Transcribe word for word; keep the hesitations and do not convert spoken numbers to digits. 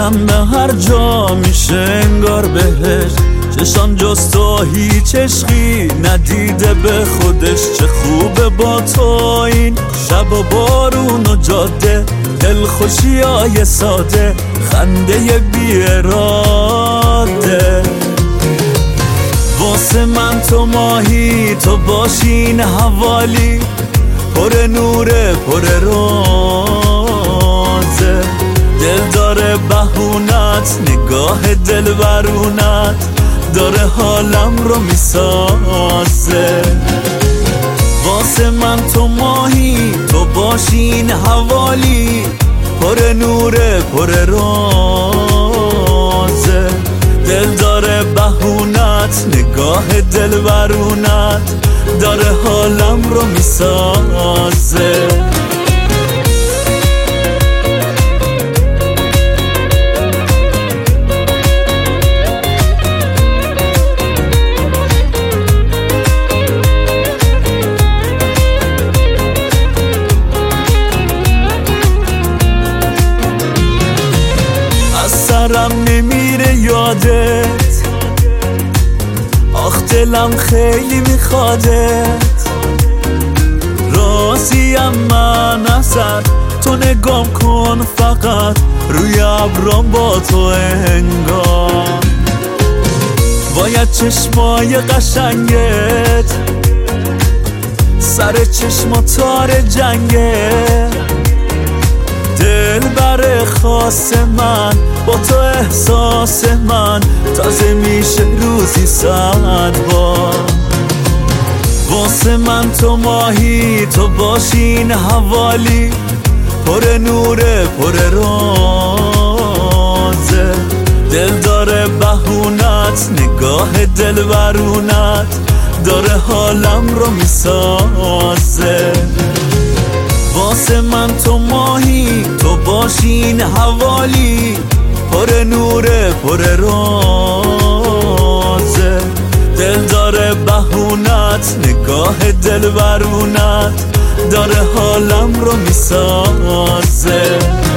رفتم به هر جا میشه انگار بهش، چشان جز تو هیچ عشقی ندیده به خودش. چه خوبه با تو این شب و بارون و جاده، دلخوشی های ساده، خنده بی اراده. واسه من تو ماهی، تو باشین حوالی، پر نوره پر رازه. دل داره بهونت، نگاه دل برونت، داره حالم رو میسازه. واسه من تو ماهی، تو باشین حوالی، پر نوره پر رازه. دل داره بهونت، نگاه دل برونت، داره حالم رو میسازه. سرم نمیره یادت، آخ دلم خیلی میخوادت. راضیم من ازت، تو نگام کن فقط، روی ابرام با تو انگار. باید چشمای قشنگت، سر چشم تار جنگت. دل بر خاص من، با تو احساس من تازه میشه روزی صد بار. واسه من تو ماهی، تو باشین حوالی، پر نوره پر رازه. دل داره بهونت، نگاه دل برونت، داره حالم رو میسازه. واسه من تو ماهی، تو باشین حوالی، پر نوره پر رازه. دل داره بهونت، نگاه دل برونت، داره حالم رو میسازه.